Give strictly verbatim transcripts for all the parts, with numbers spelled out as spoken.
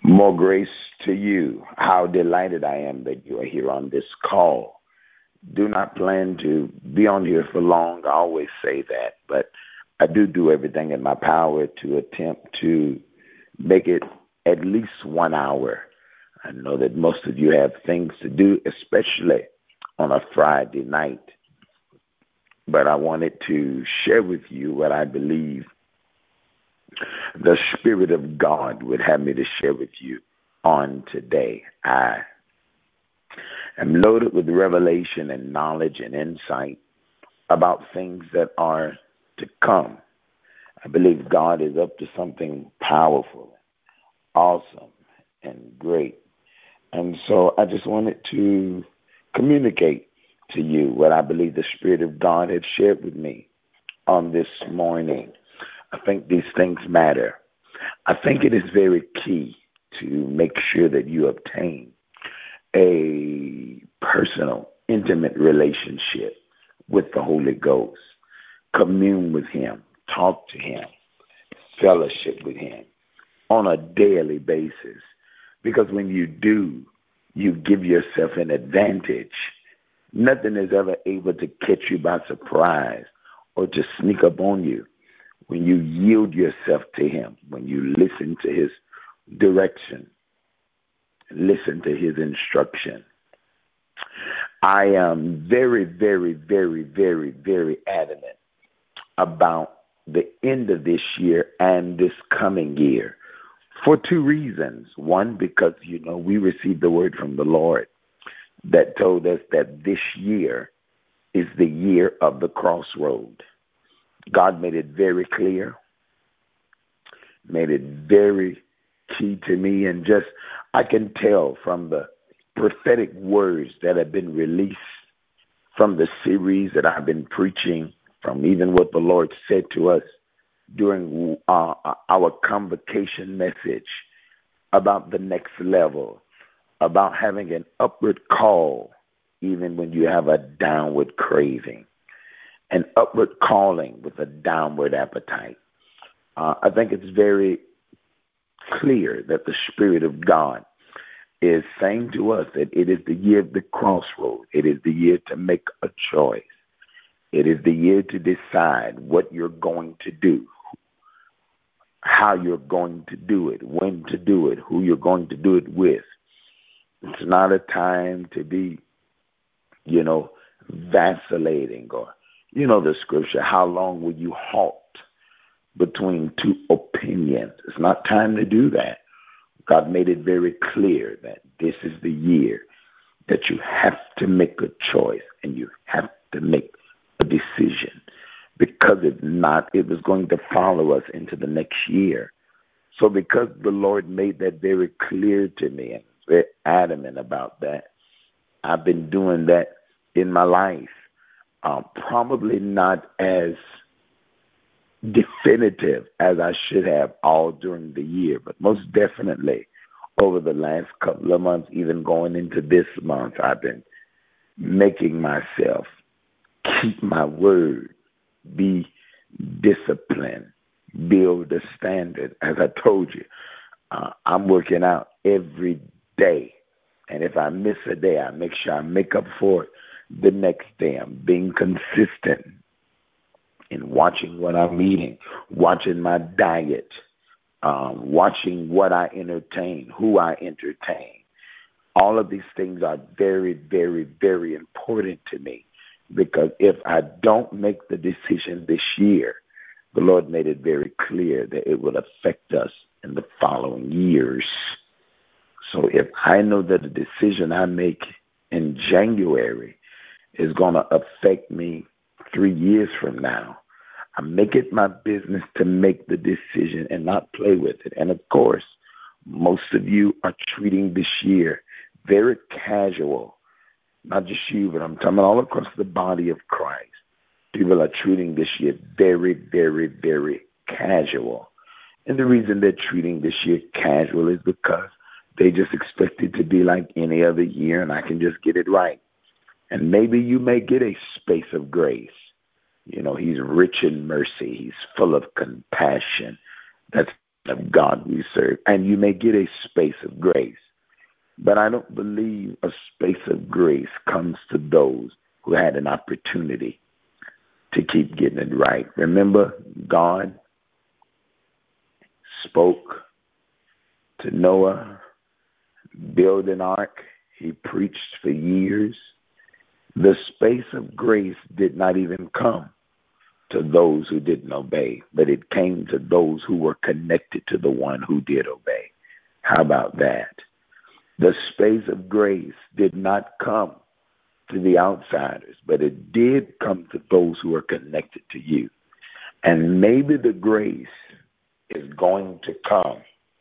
More grace to you. How delighted I am that you are here on this call. Do not plan to be on here for long. I always say that, but I do do everything in my power to attempt to make it at least one hour. I know that most of you have things to do, especially on a Friday night, but I wanted to share with you what I believe the Spirit of God would have me to share with you on today. I am loaded with revelation and knowledge and insight about things that are to come. I believe God is up to something powerful, awesome, and great. And so I just wanted to communicate to you what I believe the Spirit of God had shared with me on this morning. I think these things matter. I think it is very key to make sure that you obtain a personal, intimate relationship with the Holy Ghost. Commune with Him, talk to Him, fellowship with Him on a daily basis. Because when you do, you give yourself an advantage. Nothing is ever able to catch you by surprise or to sneak up on you when you yield yourself to Him, when you listen to His direction, listen to His instruction. I am very, very, very, very, very adamant about the end of this year and this coming year for two reasons. One, because, you know, we received the word from the Lord that told us that this year is the year of the crossroad. God made it very clear, made it very key to me, and just I can tell from the prophetic words that have been released from the series that I've been preaching, from even what the Lord said to us during uh, our convocation message about the next level, about having an upward call even when you have a downward craving, an upward calling with a downward appetite. Uh, I think it's very clear that the Spirit of God is saying to us that it is the year of the crossroad. It is the year to make a choice. It is the year to decide what you're going to do, how you're going to do it, when to do it, who you're going to do it with. It's not a time to be, you know, vacillating or, you know, the scripture, how long will you halt between two opinions? It's not time to do that. God made it very clear that this is the year that you have to make a choice and you have to make a decision, because if not, it was going to follow us into the next year. So because the Lord made that very clear to me and very adamant about that, I've been doing that in my life. Um, probably not as definitive as I should have all during the year, but most definitely over the last couple of months, even going into this month, I've been making myself keep my word, be disciplined, build a standard. As I told you, uh, I'm working out every day. And if I miss a day, I make sure I make up for it the next day. I'm being consistent in watching what I'm eating, watching my diet, um, watching what I entertain, who I entertain. All of these things are very, very, very important to me, because if I don't make the decision this year, the Lord made it very clear that it will affect us in the following years. So if I know that the decision I make in January is going to affect me three years from now, I make it my business to make the decision and not play with it. And of course, most of you are treating this year very casual. Not just you, but I'm talking all across the body of Christ. People are treating this year very, very, very casual. And the reason they're treating this year casual is because they just expect it to be like any other year and I can just get it right. And maybe you may get a space of grace. You know, He's rich in mercy. He's full of compassion. That's of God we serve. And you may get a space of grace, but I don't believe a space of grace comes to those who had an opportunity to keep getting it right. Remember, God spoke to Noah, build an ark. He preached for years. The space of grace did not even come to those who didn't obey, but it came to those who were connected to the one who did obey. How about that? The space of grace did not come to the outsiders, but it did come to those who are connected to you. And maybe the grace is going to come.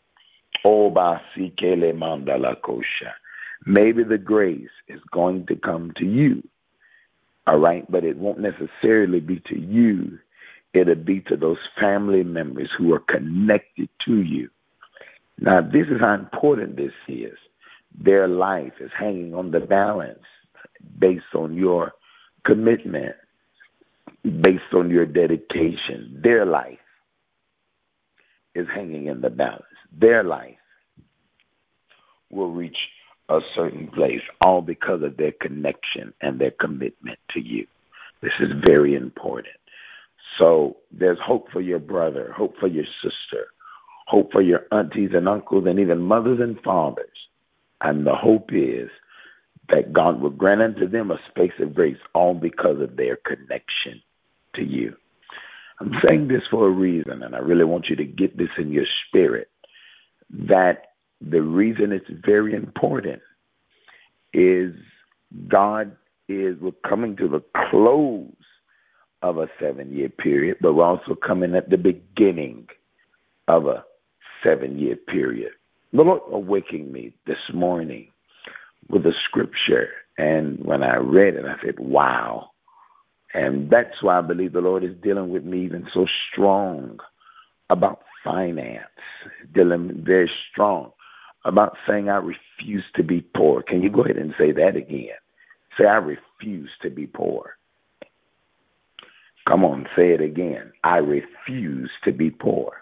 Maybe the grace is going to come to you. All right, but it won't necessarily be to you. It'll be to those family members who are connected to you. Now, this is how important this is. Their life is hanging on the balance based on your commitment, based on your dedication. Their life is hanging in the balance. Their life will reach a certain place, all because of their connection and their commitment to you. This is very important. So there's hope for your brother, hope for your sister, hope for your aunties and uncles, and even mothers and fathers. And the hope is that God will grant unto them a space of grace, all because of their connection to you. I'm saying this for a reason, and I really want you to get this in your spirit, that the reason it's very important is God is, we're coming to the close of a seven-year period, but we're also coming at the beginning of a seven-year period. The Lord awakened me this morning with a scripture, and when I read it, I said, wow. And that's why I believe the Lord is dealing with me even so strong about finance, dealing very strong about saying I refuse to be poor. Can you go ahead and say that again? Say, I refuse to be poor. Come on, say it again. I refuse to be poor.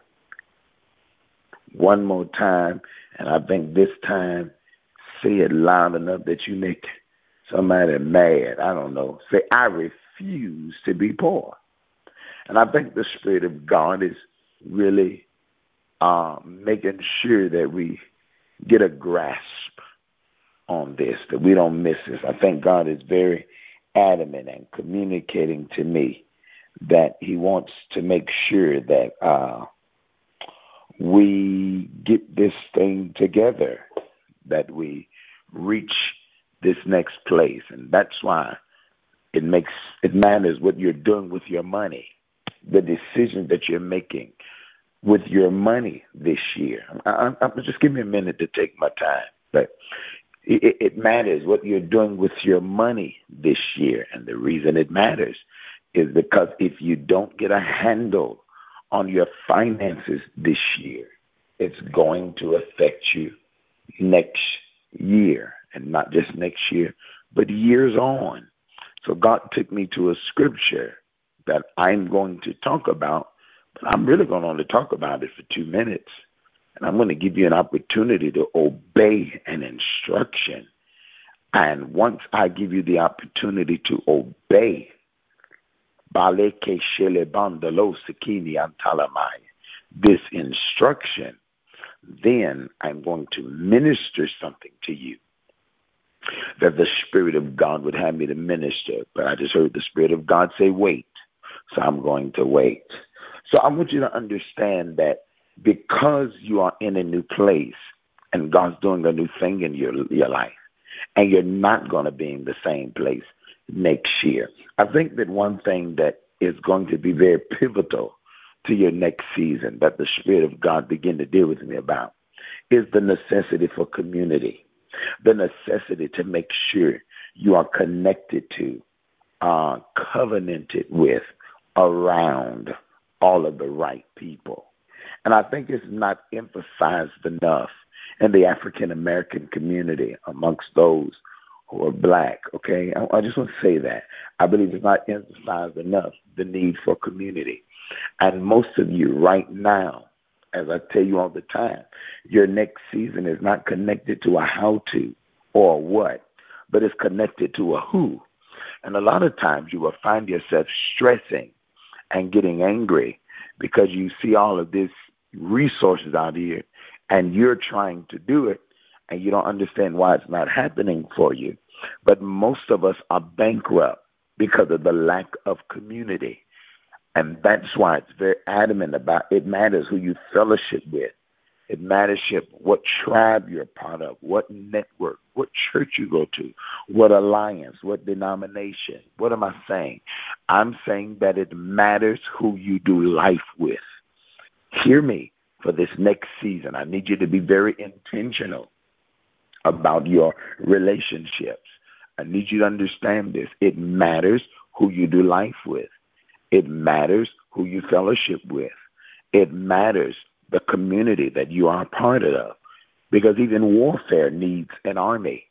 One more time, and I think this time, say it loud enough that you make somebody mad. I don't know. Say, I refuse to be poor. And I think the Spirit of God is really uh, making sure that we get a grasp on this, that we don't miss this. I think God is very adamant and communicating to me that he wants to make sure that uh, we get this thing together, that we reach this next place. And that's why it makes it matters what you're doing with your money, the decisions that you're making with your money this year. I, I, just give me a minute to take my time. But it, it matters what you're doing with your money this year. And the reason it matters is because if you don't get a handle on your finances this year, it's going to affect you next year. And not just next year, but years on. So God took me to a scripture that I'm going to talk about, but I'm really going to only talk about it for two minutes. And I'm going to give you an opportunity to obey an instruction. And once I give you the opportunity to obey, this instruction, then I'm going to minister something to you that the Spirit of God would have me to minister. But I just heard the Spirit of God say, wait. So I'm going to wait. So I want you to understand that because you are in a new place and God's doing a new thing in your, your life, and you're not going to be in the same place next year. I think that one thing that is going to be very pivotal to your next season that the Spirit of God began to deal with me about is the necessity for community, the necessity to make sure you are connected to, uh, covenanted with, around all of the right people. And I think it's not emphasized enough in the African American community amongst those who are black, okay? I, I just want to say that. I believe it's not emphasized enough, the need for community. And most of you right now, as I tell you all the time, your next season is not connected to a how to or a what, but it's connected to a who. And a lot of times you will find yourself stressing and getting angry because you see all of this resources out here and you're trying to do it and you don't understand why it's not happening for you. But most of us are bankrupt because of the lack of community. And that's why it's very adamant about it matters who you fellowship with. It matters what tribe you're part of, what network, what church you go to, what alliance, what denomination. What am I saying? I'm saying that it matters who you do life with. Hear me for this next season. I need you to be very intentional about your relationships. I need you to understand this. It matters who you do life with. It matters who you fellowship with. It matters the community that you are a part of. Because even warfare needs an army.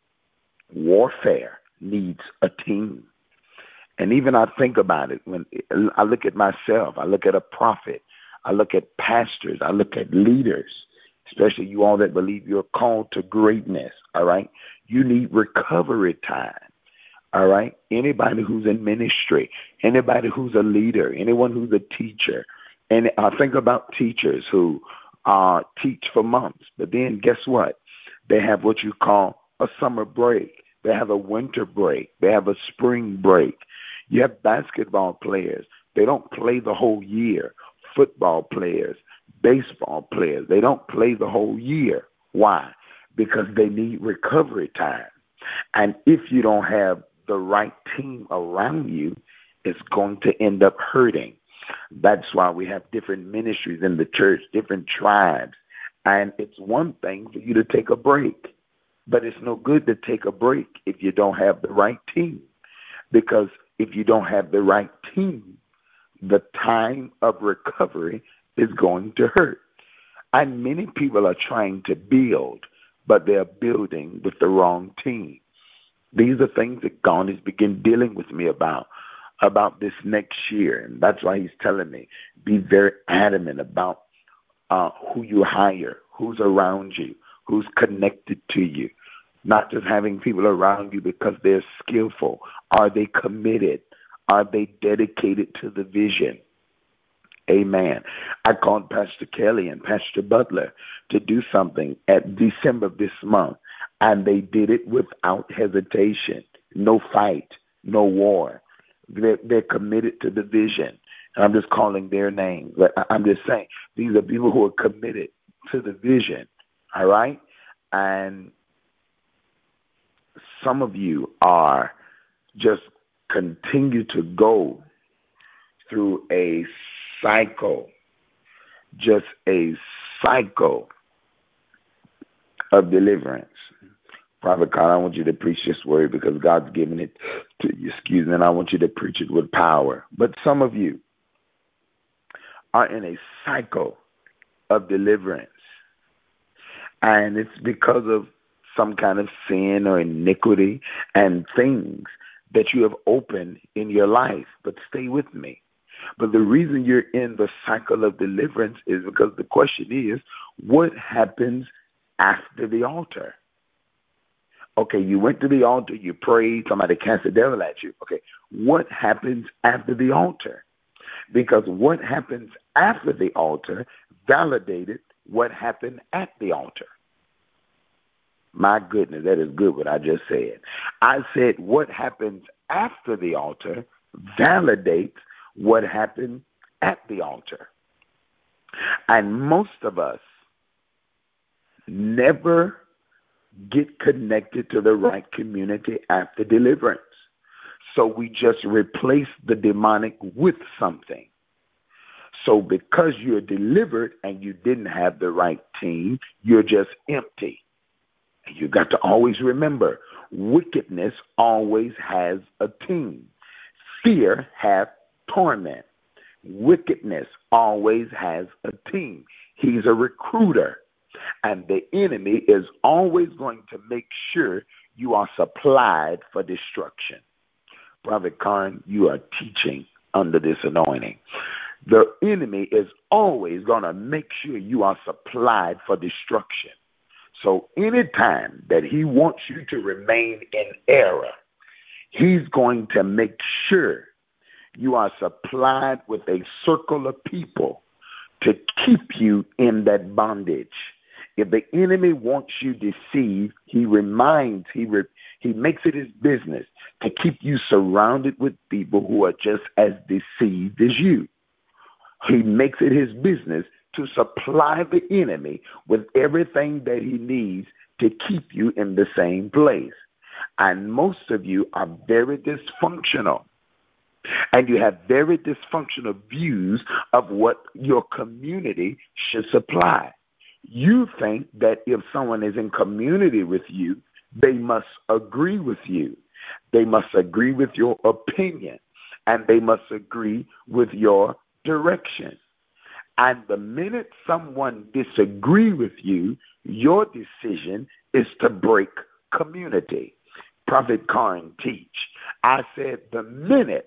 Warfare needs a team. And even I think about it, when I look at myself, I look at a prophet, I look at pastors, I look at leaders, especially you all that believe you're called to greatness, all right? You need recovery time. All right. Anybody who's in ministry, anybody who's a leader, anyone who's a teacher. And I think about teachers who uh, teach for months, but then guess what? They have what you call a summer break. They have a winter break. They have a spring break. You have basketball players. They don't play the whole year. Football players, baseball players, they don't play the whole year. Why? Because they need recovery time. And if you don't have the right team around you, is going to end up hurting. That's why we have different ministries in the church, different tribes. And it's one thing for you to take a break, but it's no good to take a break if you don't have the right team. Because if you don't have the right team, the time of recovery is going to hurt. And many people are trying to build, but they're building with the wrong team. These are things that God has begun dealing with me about, about this next year. And that's why he's telling me, be very adamant about uh, who you hire, who's around you, who's connected to you. Not just having people around you because they're skillful. Are they committed? Are they dedicated to the vision? Amen. I called Pastor Kelly and Pastor Butler to do something at December of this month. And they did it without hesitation. No fight, no war. They're, they're committed to the vision. And I'm just calling their name. But I'm just saying, these are people who are committed to the vision. All right? And some of you are just continue to go through a cycle, just a cycle of deliverance. Prophet God, I want you to preach this word because God's given it to you, excuse me, and I want you to preach it with power. But some of you are in a cycle of deliverance, and it's because of some kind of sin or iniquity and things that you have opened in your life. But stay with me. But the reason you're in the cycle of deliverance is because the question is, what happens after the altar? Okay, you went to the altar, you prayed, somebody cast the devil at you. Okay, what happens after the altar? Because what happens after the altar validated what happened at the altar. My goodness, that is good what I just said. I said what happens after the altar validates what happened at the altar. And most of us never get connected to the right community after deliverance. So we just replace the demonic with something. So because you're delivered and you didn't have the right team, you're just empty. And you got to always remember, wickedness always has a team. Fear hath torment. Wickedness always has a team. He's a recruiter. And the enemy is always going to make sure you are supplied for destruction. Prophet Karn, you are teaching under this anointing. The enemy is always going to make sure you are supplied for destruction. So anytime that he wants you to remain in error, he's going to make sure you are supplied with a circle of people to keep you in that bondage. If the enemy wants you deceived, he reminds, he re, he makes it his business to keep you surrounded with people who are just as deceived as you. He makes it his business to supply the enemy with everything that he needs to keep you in the same place. And most of you are very dysfunctional. And you have very dysfunctional views of what your community should supply. You think that if someone is in community with you, they must agree with you. They must agree with your opinion. And they must agree with your direction. And the minute someone disagrees with you, your decision is to break community. Prophet Karen teach. I said the minute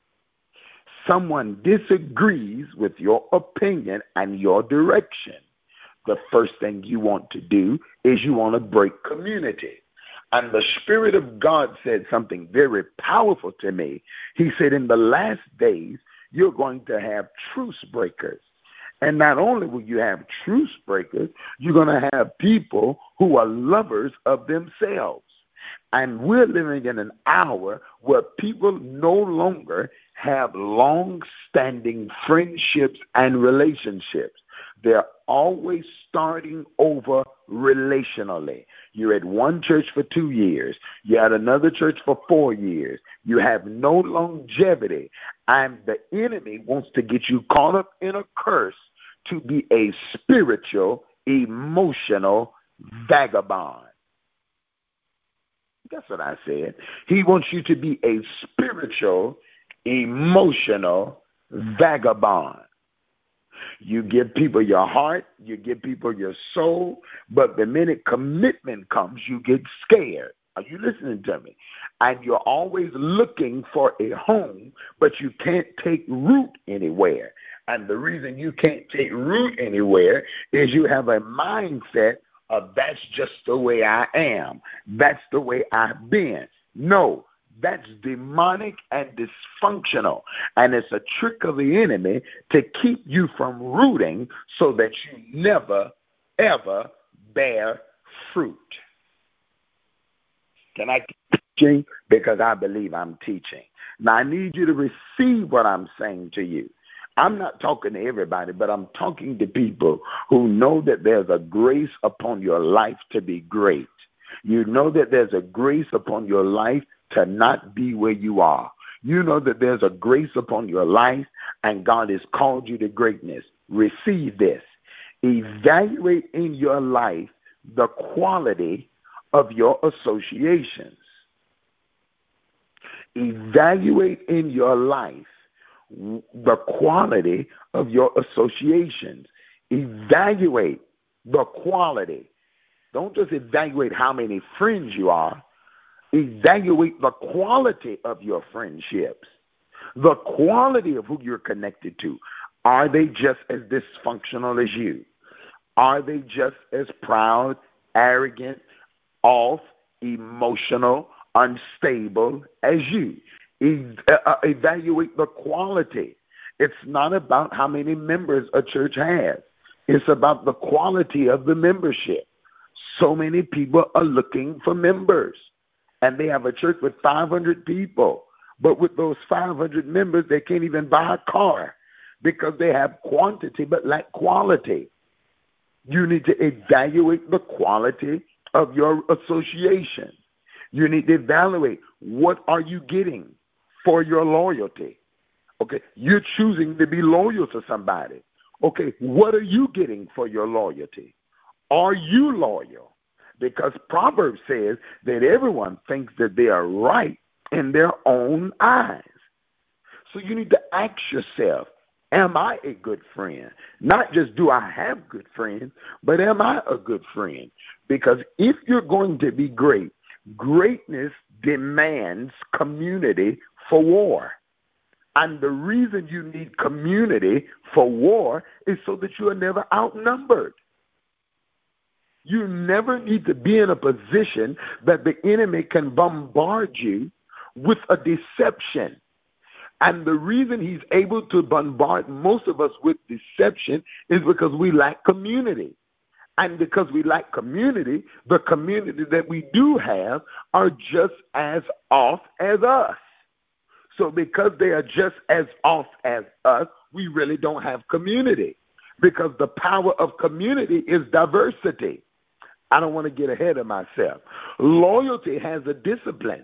someone disagrees with your opinion and your direction, the first thing you want to do is you want to break community. And the Spirit of God said something very powerful to me. He said, in the last days, you're going to have truce breakers. And not only will you have truce breakers, you're going to have people who are lovers of themselves. And we're living in an hour where people no longer have long-standing friendships and relationships. They're always starting over relationally. You're at one church for two years. You're at another church for four years. You have no longevity. And the enemy wants to get you caught up in a curse to be a spiritual, emotional vagabond. That's what I said. He wants you to be a spiritual, emotional vagabond. You give people your heart, you give people your soul, but the minute commitment comes, you get scared. Are you listening to me? And you're always looking for a home, but you can't take root anywhere. And the reason you can't take root anywhere is you have a mindset of that's just the way I am. That's the way I've been. No, that's demonic and dysfunctional. And it's a trick of the enemy to keep you from rooting so that you never, ever bear fruit. Can I keep teaching? Because I believe I'm teaching. Now, I need you to receive what I'm saying to you. I'm not talking to everybody, but I'm talking to people who know that there's a grace upon your life to be great. You know that there's a grace upon your life to not be where you are. You know that there's a grace upon your life and God has called you to greatness. Receive this. Evaluate in your life the quality of your associations. Evaluate in your life the quality of your associations. Evaluate the quality. Don't just evaluate how many friends you are. Evaluate the quality of your friendships, the quality of who you're connected to. Are they just as dysfunctional as you? Are they just as proud, arrogant, off, emotional, unstable as you? E- uh, evaluate the quality. It's not about how many members a church has. It's about the quality of the membership. So many people are looking for members. And they have a church with five hundred people. But with those five hundred members, they can't even buy a car because they have quantity but lack quality. You need to evaluate the quality of your association. You need to evaluate what are you getting for your loyalty. Okay, you're choosing to be loyal to somebody. Okay, what are you getting for your loyalty? Are you loyal? Because Proverbs says that everyone thinks that they are right in their own eyes. So you need to ask yourself, am I a good friend? Not just do I have good friends, but am I a good friend? Because if you're going to be great, greatness demands community for war. And the reason you need community for war is so that you are never outnumbered. You never need to be in a position that the enemy can bombard you with a deception. And the reason he's able to bombard most of us with deception is because we lack community. And because we lack community, the community that we do have are just as off as us. So because they are just as off as us, we really don't have community. Because the power of community is diversity. I don't want to get ahead of myself. Loyalty has a discipline.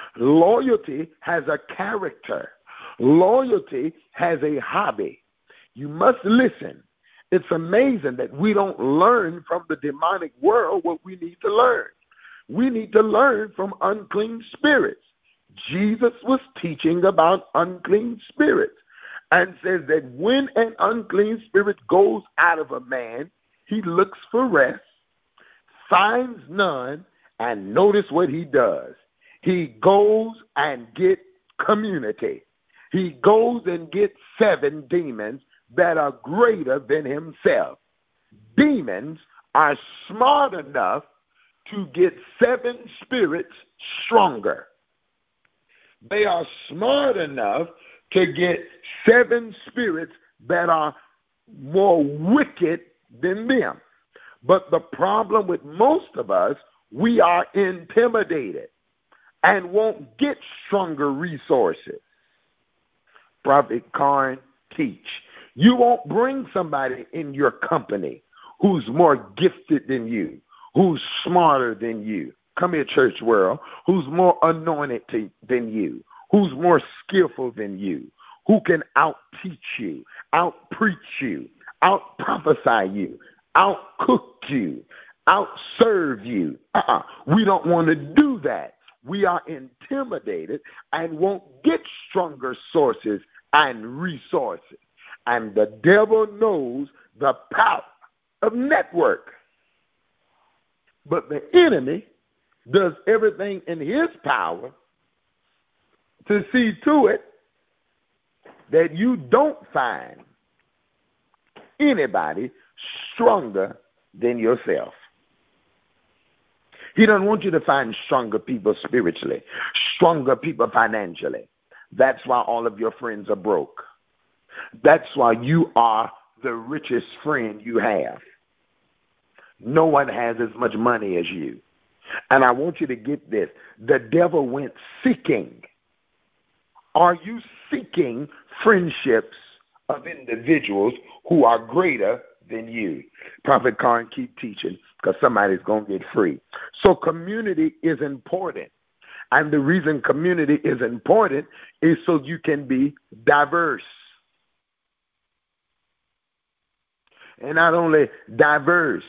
Loyalty has a character. Loyalty has a hobby. You must listen. It's amazing that we don't learn from the demonic world what we need to learn. We need to learn from unclean spirits. Jesus was teaching about unclean spirits and says that when an unclean spirit goes out of a man, he looks for rest, finds none, and notice what he does. He goes and gets community. He goes and gets seven demons that are greater than himself. Demons are smart enough to get seven spirits stronger. They are smart enough to get seven spirits that are more wicked than them. But the problem with most of us, we are intimidated and won't get stronger resources. Prophet Karn, teach. You won't bring somebody in your company who's more gifted than you, who's smarter than you. Come here, church world. Who's more anointed to, than you, who's more skillful than you, who can out-teach you, out-preach you, out-prophesy you, out-cook you, out-serve you. Uh-uh. We don't want to do that. We are intimidated and won't get stronger sources and resources. And the devil knows the power of network. But the enemy does everything in his power to see to it that you don't find anybody stronger than yourself. He doesn't want you to find stronger people spiritually, stronger people financially. That's why all of your friends are broke. That's why you are the richest friend you have. No one has as much money as you. And I want you to get this. The devil went seeking. Are you seeking friendships of individuals who are greater than you? Prophet Karn, keep teaching because somebody's going to get free. So community is important. And the reason community is important is so you can be diverse. And not only diverse,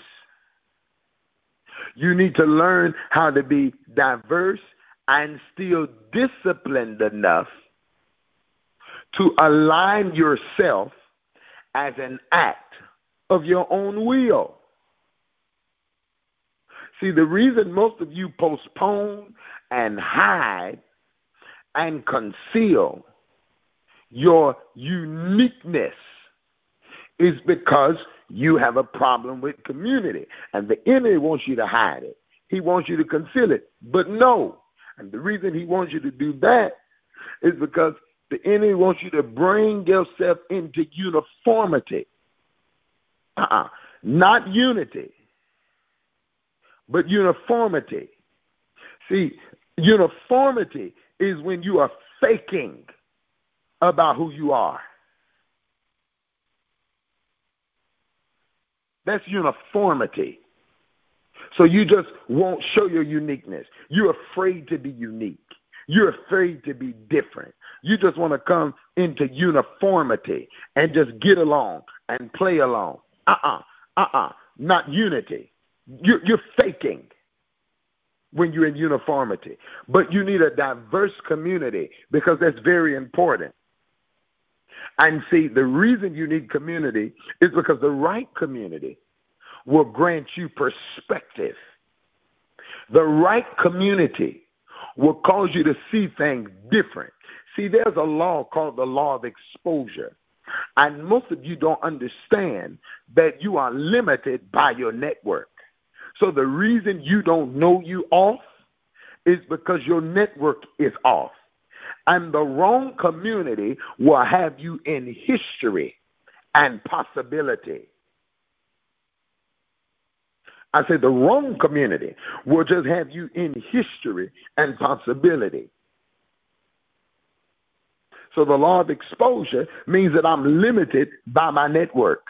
you need to learn how to be diverse and still disciplined enough to align yourself as an act of your own will. See, the reason most of you postpone and hide and conceal your uniqueness is because you have a problem with community. And the enemy wants you to hide it. He wants you to conceal it. But no. And the reason he wants you to do that is because the enemy wants you to bring yourself into uniformity. Uh-uh. Not unity, but uniformity. See, uniformity is when you are faking about who you are. That's uniformity. So you just won't show your uniqueness. You're afraid to be unique. You're afraid to be different. You just want to come into uniformity and just get along and play along. Uh-uh, uh-uh, not unity. You're, you're faking when you're in uniformity. But you need a diverse community because that's very important. And see, the reason you need community is because the right community will grant you perspective. The right community will cause you to see things different. See, there's a law called the law of exposure. And most of you don't understand that you are limited by your network. So the reason you don't know you off is because your network is off. And the wrong community will have you in history and possibility. I said the wrong community will just have you in history and possibility. So the law of exposure means that I'm limited by my network.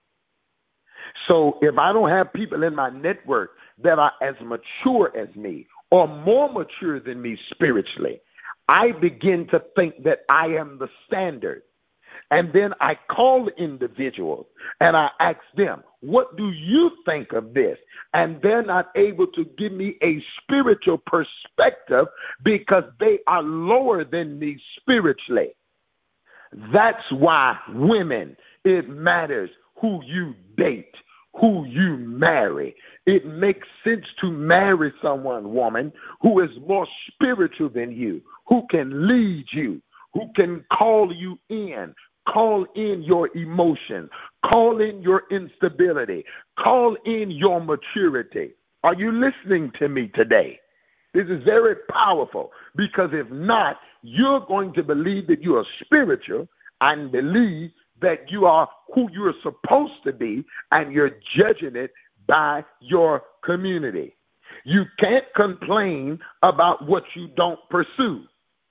So if I don't have people in my network that are as mature as me or more mature than me spiritually, I begin to think that I am the standard. And then I call individuals and I ask them, what do you think of this? And they're not able to give me a spiritual perspective because they are lower than me spiritually. That's why women, it matters who you date, who you marry. It makes sense to marry someone, woman, who is more spiritual than you, who can lead you, who can call you in, call in your emotions, call in your instability, call in your maturity. Are you listening to me today? This is very powerful because if not, you're going to believe that you are spiritual and believe that you are who you're supposed to be, and you're judging it by your community. You can't complain about what you don't pursue.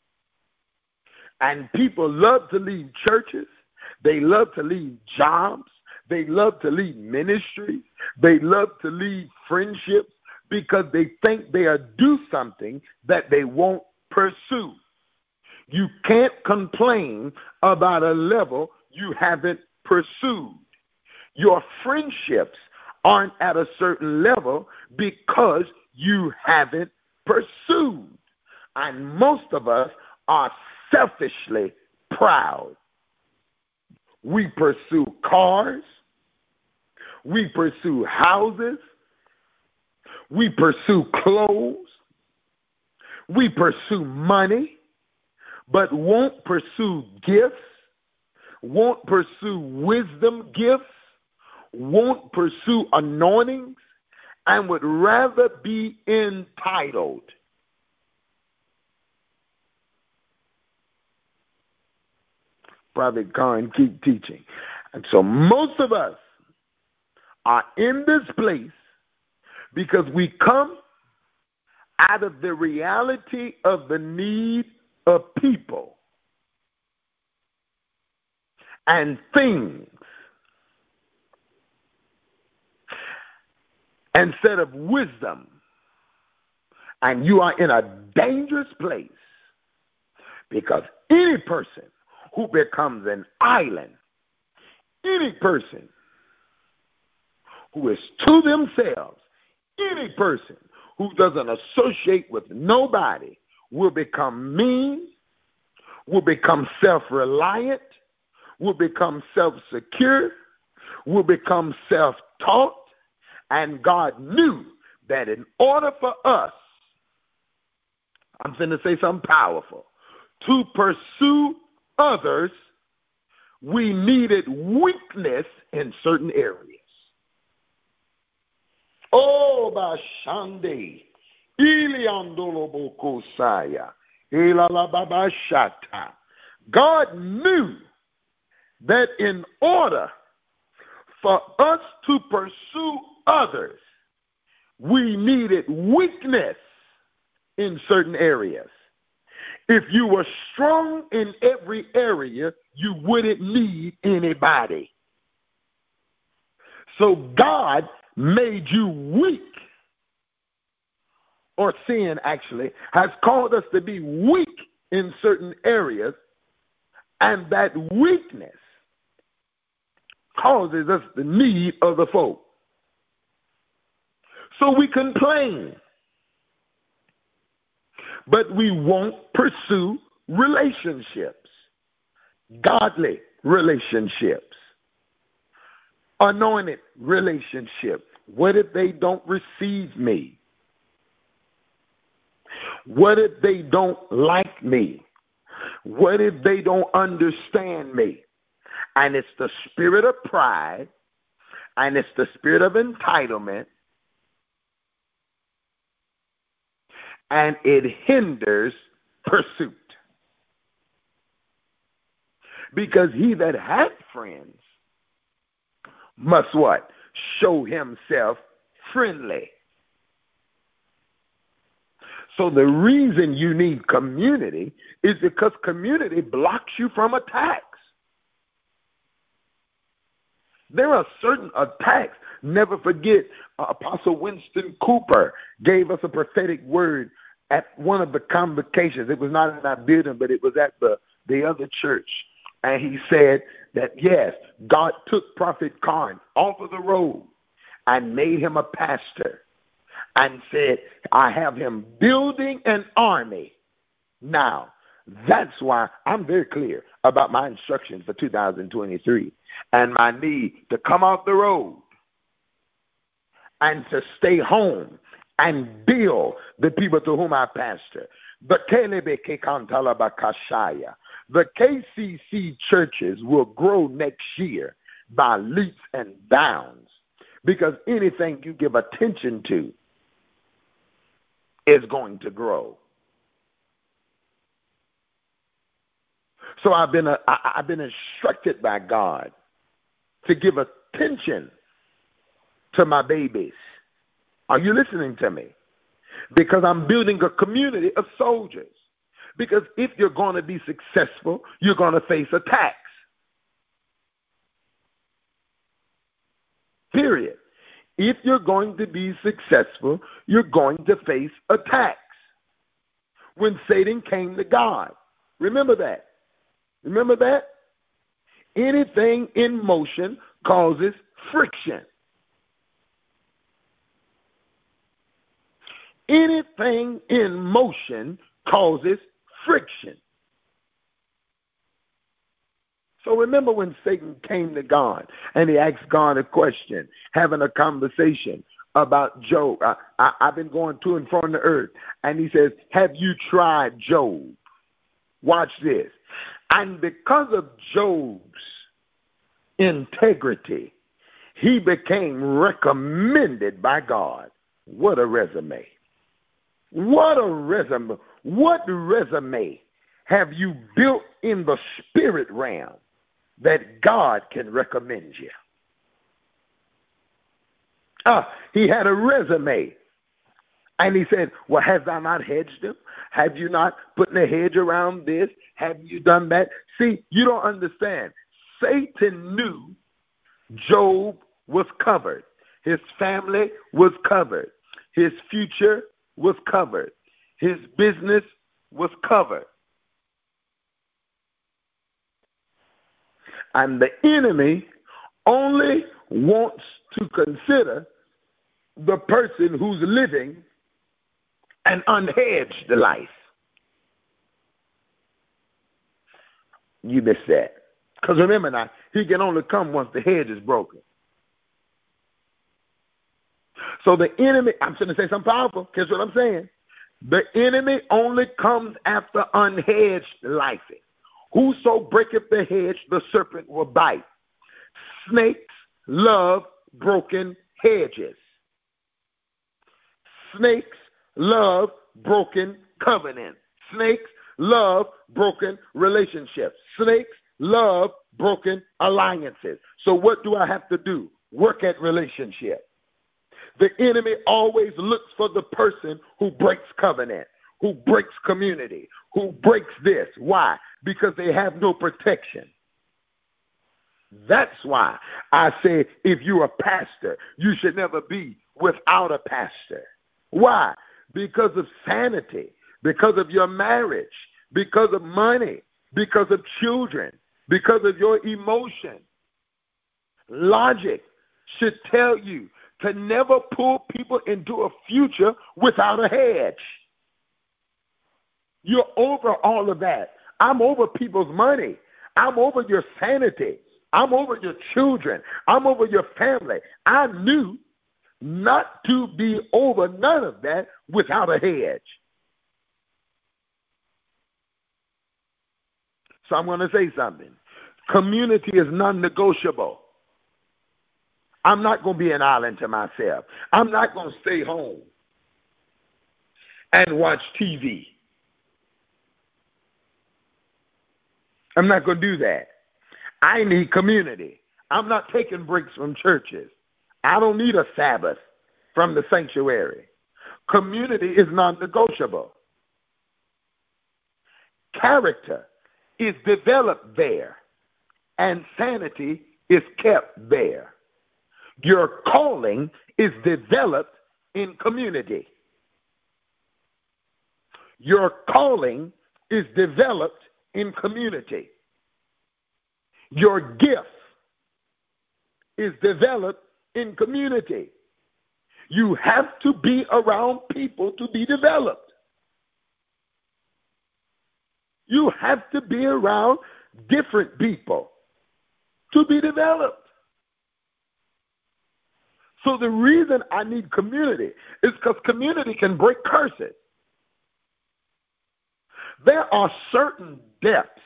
And people love to leave churches. They love to leave jobs. They love to leave ministries. They love to leave friendships because they think they'll do something that they won't pursue. You can't complain about a level you haven't pursued. Your friendships aren't at a certain level because you haven't pursued. And most of us are selfishly proud. We pursue cars. We pursue houses. We pursue clothes. We pursue money, but won't pursue gifts, won't pursue wisdom gifts, won't pursue anointings, and would rather be entitled. Brother Khan, keep teaching. And so most of us are in this place because we come out of the reality of the need of people and things instead of wisdom. And you are in a dangerous place because any person who becomes an island, any person who is to themselves, any person who doesn't associate with nobody will become mean, will become self-reliant, will become self-secure, will become self-taught. And God knew that in order for us, I'm going to say something powerful, to pursue others, we needed weakness in certain areas. Oh, Bashande, Iliandolobokosaya, Ilalababashata. God knew that in order for us to pursue others, we needed weakness in certain areas. If you were strong in every area, you wouldn't need anybody. So God made you weak, or sin actually has called us to be weak in certain areas, and that weakness causes us the need of the folk. So we complain, but we won't pursue relationships, godly relationships, anointed relationships. What if they don't receive me? What if they don't like me? What if they don't understand me? And it's the spirit of pride, and it's the spirit of entitlement, and it hinders pursuit. Because he that hath friends must what? Show himself friendly. So the reason you need community is because community blocks you from attacks. There are certain attacks. Never forget, uh, Apostle Winston Cooper gave us a prophetic word at one of the convocations. It was not in our building, but it was at the, the other church. And he said that, yes, God took Prophet Karn off of the road and made him a pastor and said, I have him building an army. Now, that's why I'm very clear about my instructions for two thousand twenty-three and my need to come off the road and to stay home and build the people to whom I pastor. The The K C C churches will grow next year by leaps and bounds because anything you give attention to is going to grow. So I've been, a, I, I've been instructed by God to give attention to my babies. Are you listening to me? Because I'm building a community of soldiers. Because if you're going to be successful, you're going to face attacks. Period. If you're going to be successful, you're going to face attacks. When Satan came to God, remember that. Remember that? Anything in motion causes friction. Anything in motion causes friction. So remember when Satan came to God and he asked God a question, having a conversation about Job. I, I, I've been going to and fro on the earth. And he says, have you tried Job? Watch this. And because of Job's integrity, he became recommended by God. What a resume. What a resume. What resume have you built in the spirit realm that God can recommend you? Ah, he had a resume. And he said, well, has thou not hedged him? Have you not put a hedge around this? Have you done that? See, you don't understand. Satan knew Job was covered. His family was covered. His future was covered. His business was covered. And the enemy only wants to consider the person who's living an unhedged life. You missed that. Because remember now, he can only come once the hedge is broken. So the enemy, I'm going to say something powerful. Here's what I'm saying. The enemy only comes after unhedged life. Whoso breaketh the hedge, the serpent will bite. Snakes love broken hedges. Snakes love broken covenants. Snakes love broken relationships. Snakes love broken alliances. So what do I have to do? Work at relationship. The enemy always looks for the person who breaks covenant, who breaks community, who breaks this. Why? Because they have no protection. That's why I say if you're a pastor, you should never be without a pastor. Why? Because of sanity, because of your marriage, because of money, because of children, because of your emotion. Logic should tell you to never pull people into a future without a hedge. You're over all of that. I'm over people's money. I'm over your sanity. I'm over your children. I'm over your family. I knew not to be over none of that without a hedge. So I'm going to say something. Community is non-negotiable. I'm not going to be an island to myself. I'm not going to stay home and watch T V. I'm not going to do that. I need community. I'm not taking breaks from churches. I don't need a Sabbath from the sanctuary. Community is non-negotiable. Character is developed there, and sanity is kept there. Your calling is developed in community. Your calling is developed in community. Your gift is developed in community. You have to be around people to be developed. You have to be around different people to be developed. So the reason I need community is because community can break curses. There are certain depths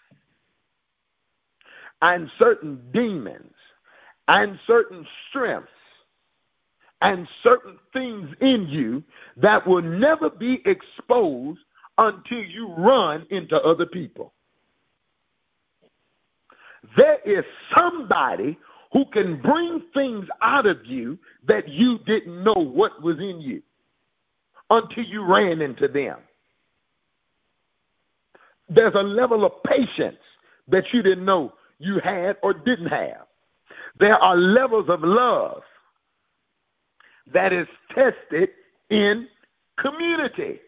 and certain demons and certain strengths and certain things in you that will never be exposed until you run into other people. There is somebody who can bring things out of you that you didn't know what was in you until you ran into them. There's a level of patience that you didn't know you had or didn't have. There are levels of love that is tested in community.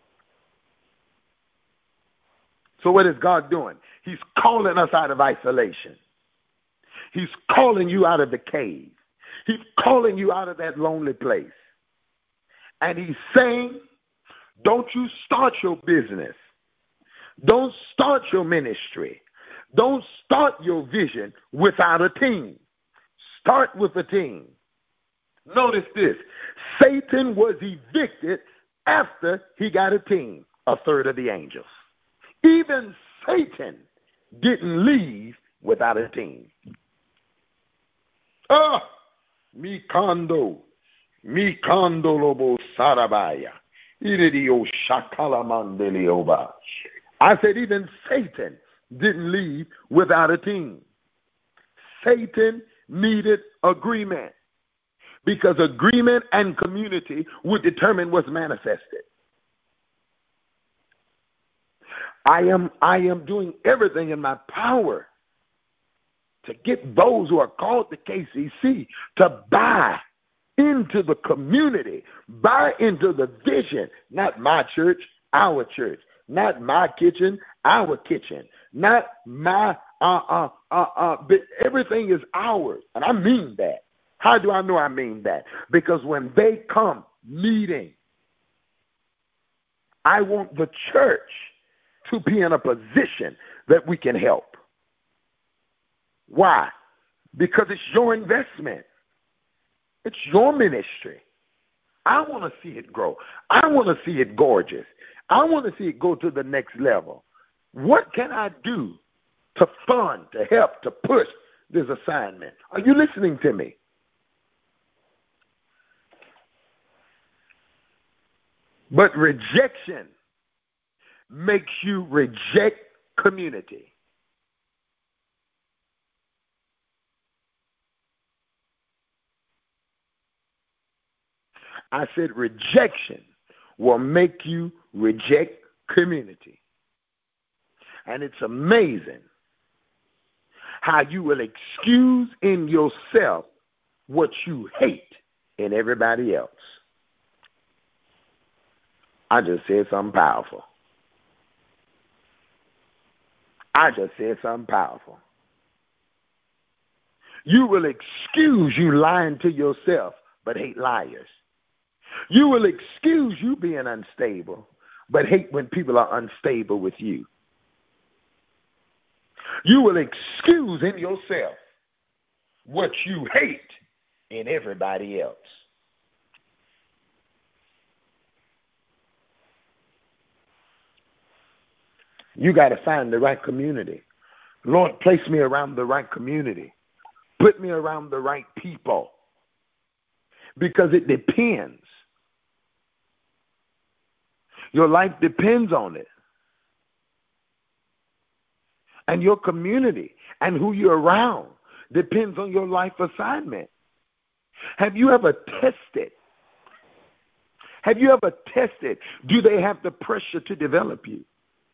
So what is God doing? He's calling us out of isolation. He's calling you out of the cave. He's calling you out of that lonely place. And he's saying, don't you start your business. Don't start your ministry. Don't start your vision without a team. Start with a team. Notice this. Satan was evicted after he got a team, a third of the angels. Even Satan didn't leave without a team. Ah, Mikando, Mikando lobo sarabaya, Iridio shakala mandelioba. I said even Satan didn't leave without a team. Satan needed agreement because agreement and community would determine what's manifested. I am, I am doing everything in my power to get those who are called to K C C to buy into the community, buy into the vision, not my church, our church, not my kitchen, our kitchen, not my, uh, uh, uh, uh, but everything is ours. And I mean that. How do I know I mean that? Because when they come meeting, I want the church to be in a position that we can help. Why? Because it's your investment. It's your ministry. I want to see it grow. I want to see it gorgeous. I want to see it go to the next level. What can I do to fund, to help, to push this assignment? Are you listening to me? But rejection makes you reject community. I said rejection will make you reject community. And it's amazing how you will excuse in yourself what you hate in everybody else. I just said something powerful. I just said something powerful. You will excuse you lying to yourself, but hate liars. You will excuse you being unstable, but hate when people are unstable with you. You will excuse in yourself what you hate in everybody else. You got to find the right community. Lord, place me around the right community. Put me around the right people. Because it depends. Your life depends on it. And your community and who you're around depends on your life assignment. Have you ever tested? Have you ever tested? Do they have the pressure to develop you?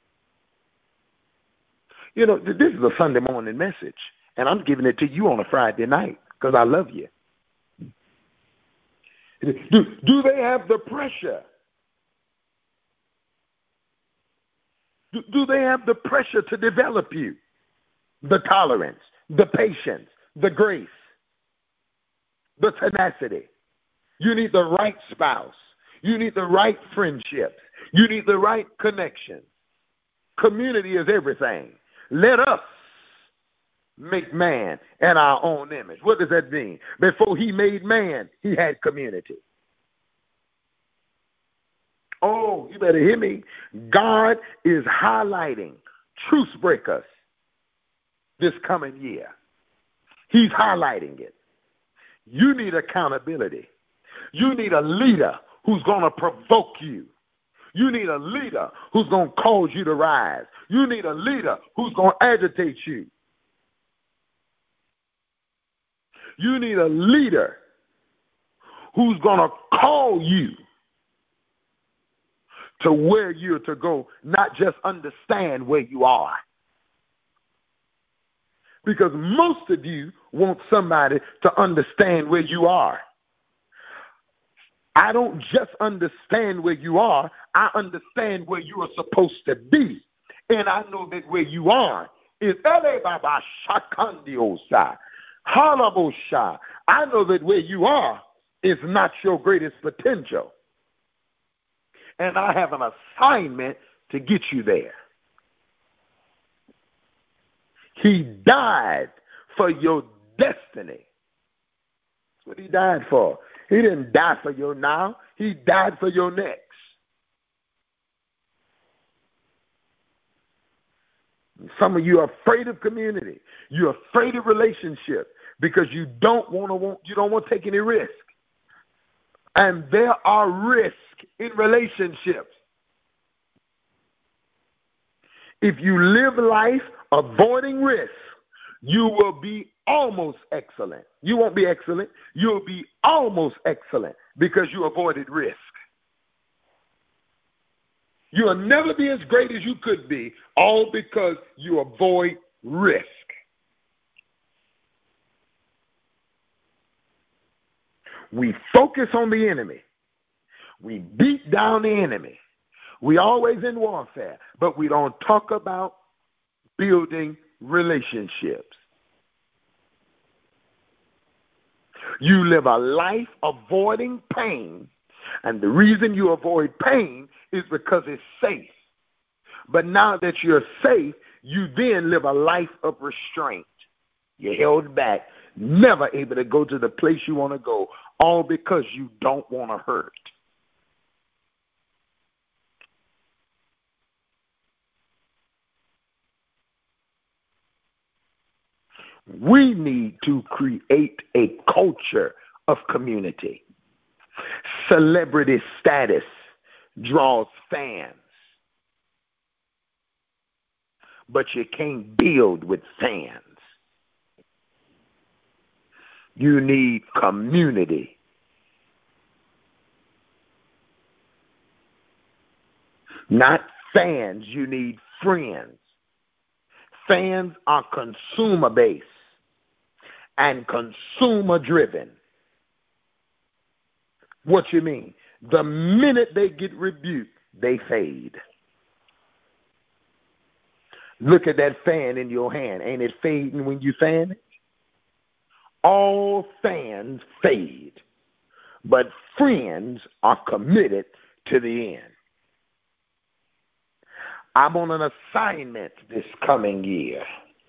You know, this is a Sunday morning message, and I'm giving it to you on a Friday night because I love you. Do, do they have the pressure? Do, do they have the pressure to develop you? The tolerance, the patience, the grace, the tenacity. You need the right spouse. You need the right friendships. You need the right connections. Community is everything. Let us make man in our own image. What does that mean? Before he made man, he had community. Oh, you better hear me. God is highlighting truce breakers this coming year. He's highlighting it. You need accountability. You need a leader who's going to provoke you. You need a leader who's going to cause you to rise. You need a leader who's going to agitate you. You need a leader who's going to call you to where you're to go, not just understand where you are. Because most of you want somebody to understand where you are. I don't just understand where you are, I understand where you are supposed to be. And I know that where you are is Elebaba Shakandiosa, Halabosha. I know that where you are is not your greatest potential. And I have an assignment to get you there. He died for your destiny. That's what he died for. He didn't die for your now. He died for your next. Some of you are afraid of community. You're afraid of relationship because you don't want to want you don't want to take any risk. And there are risks in relationships. If you live life avoiding risk, you will be almost excellent. You won't be excellent. You'll be almost excellent because you avoided risk. You'll never be as great as you could be, all because you avoid risk. We focus on the enemy. We beat down the enemy. We always in warfare, but we don't talk about building relationships. You live a life avoiding pain, and the reason you avoid pain is because it's safe. But now that you're safe, you then live a life of restraint. You're held back, never able to go to the place you want to go, all because you don't want to hurt. We need to create a culture of community. Celebrity status draws fans, but you can't build with fans. You need community. Not fans, you need friends. Fans are consumer-based and consumer-driven. What you mean? The minute they get rebuked, they fade. Look at that fan in your hand. Ain't it fading when you fan it? All fans fade, but friends are committed to the end. I'm on an assignment this coming year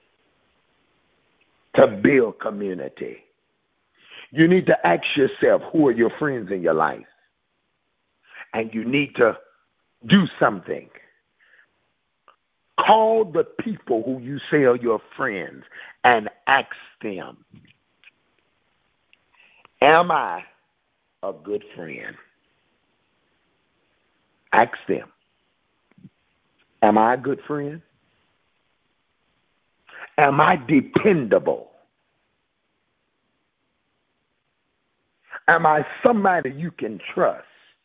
to build community. You need to ask yourself, who are your friends in your life? And you need to do something. Call the people who you say are your friends and ask them, am I a good friend? Ask them, am I a good friend? Am I dependable? Am I somebody you can trust?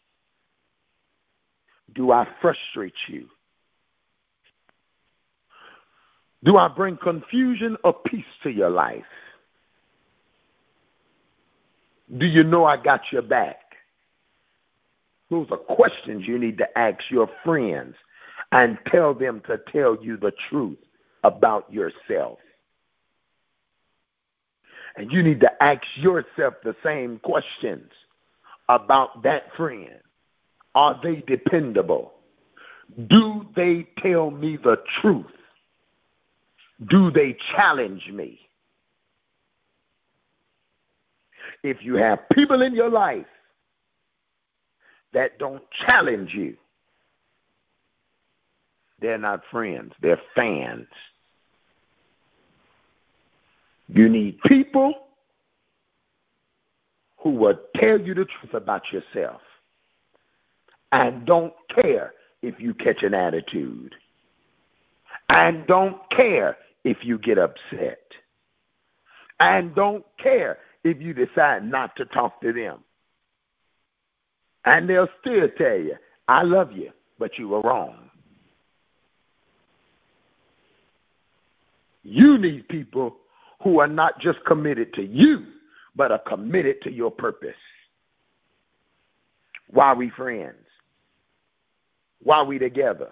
Do I frustrate you? Do I bring confusion or peace to your life? Do you know I got your back? Those are questions you need to ask your friends and tell them to tell you the truth about yourself. And you need to ask yourself the same questions about that friend. Are they dependable? Do they tell me the truth? Do they challenge me? If you have people in your life that don't challenge you, they're not friends, they're fans. You need people who will tell you the truth about yourself and don't care if you catch an attitude and don't care if you get upset and don't care if you decide not to talk to them. And they'll still tell you, I love you, but you were wrong. You need people who are not just committed to you, but are committed to your purpose. Why are we friends? Why are we together?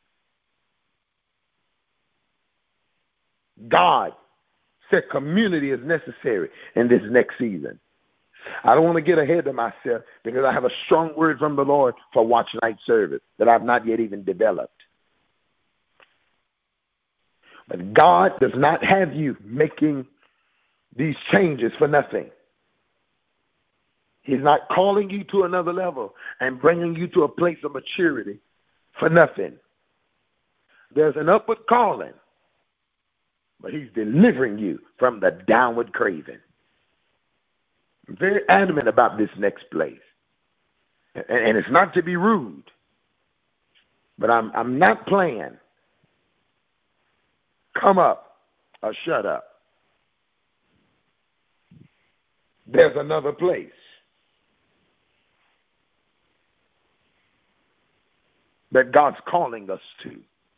God said community is necessary in this next season. I don't want to get ahead of myself because I have a strong word from the Lord for watch night service that I've not yet even developed. But God does not have you making these changes for nothing. He's not calling you to another level and bringing you to a place of maturity for nothing. There's an upward calling, but he's delivering you from the downward craving. I'm very adamant about this next place. And, and it's not to be rude, but I'm, I'm not playing. Come up or shut up. There's another place. That God's calling us to.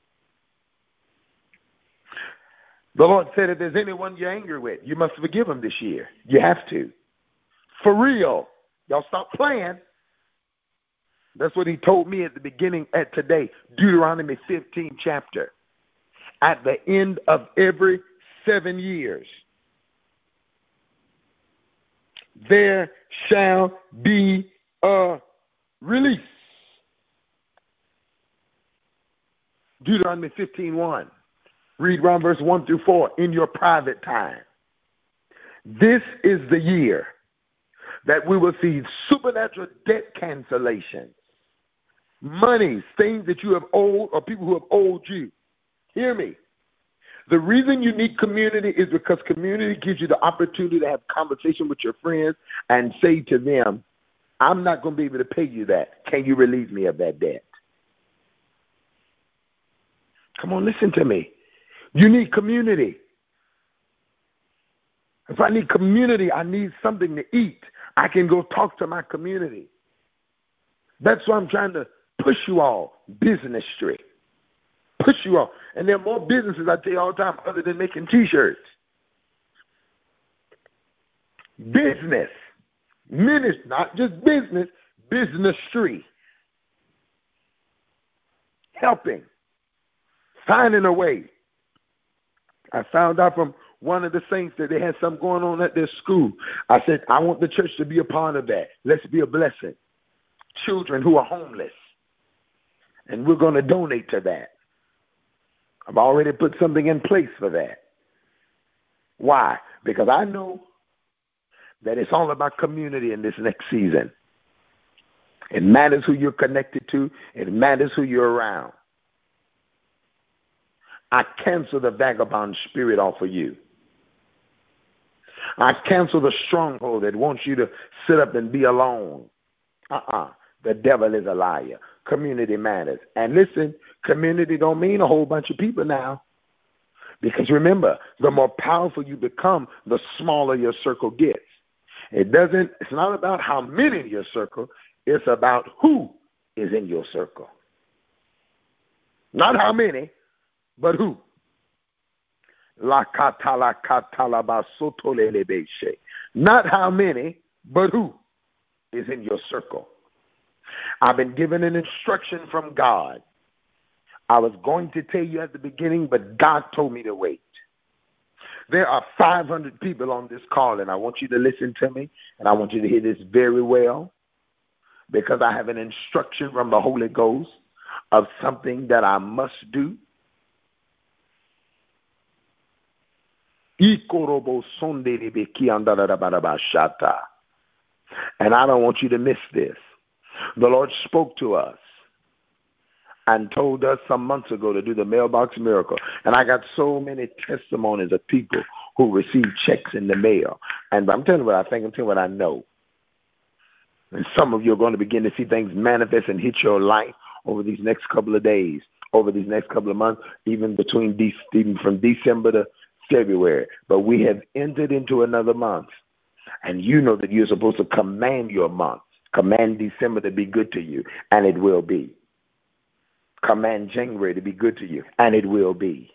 The Lord said, if there's anyone you're angry with, you must forgive them this year. You have to. For real. Y'all stop playing. That's what he told me at the beginning at today, Deuteronomy fifteen chapter. At the end of every seven years, there shall be a release. Deuteronomy fifteen one. Read around verse one through four in your private time. This is the year that we will see supernatural debt cancellation. Monies, things that you have owed or people who have owed you. Hear me. The reason you need community is because community gives you the opportunity to have conversation with your friends and say to them, I'm not going to be able to pay you that. Can you relieve me of that debt? Come on, listen to me. You need community. If I need community, I need something to eat. I can go talk to my community. That's why I'm trying to push you all business street. Push you all. And there are more businesses I tell you all the time other than making T-shirts. Business. Ministry, not just business, business street. Helping. Finding a way. I found out from one of the saints that they had something going on at their school. I said, I want the church to be a part of that. Let's be a blessing. Children who are homeless. And we're going to donate to that. I've already put something in place for that. Why? Because I know that it's all about community in this next season. It matters who you're connected to. It matters who you're around. I cancel the vagabond spirit off of you. I cancel the stronghold that wants you to sit up and be alone. Uh-uh. The devil is a liar. Community matters. And listen, community don't mean a whole bunch of people now. Because remember, the more powerful you become, the smaller your circle gets. It doesn't, it's not about how many in your circle, it's about who is in your circle. Not how many, but who. Not how many, but who is in your circle. I've been given an instruction from God. I was going to tell you at the beginning, but God told me to wait. There are five hundred people on this call, and I want you to listen to me, and I want you to hear this very well, because I have an instruction from the Holy Ghost of something that I must do. And I don't want you to miss this. The Lord spoke to us and told us some months ago to do the mailbox miracle. And I got so many testimonies of people who received checks in the mail. And I'm telling you what I think, I'm telling you what I know. And some of you are going to begin to see things manifest and hit your life over these next couple of days, over these next couple of months, even between de- even from December to February. But we have entered into another month. And you know that you're supposed to command your month. Command December to be good to you, and it will be. Command January to be good to you, and it will be.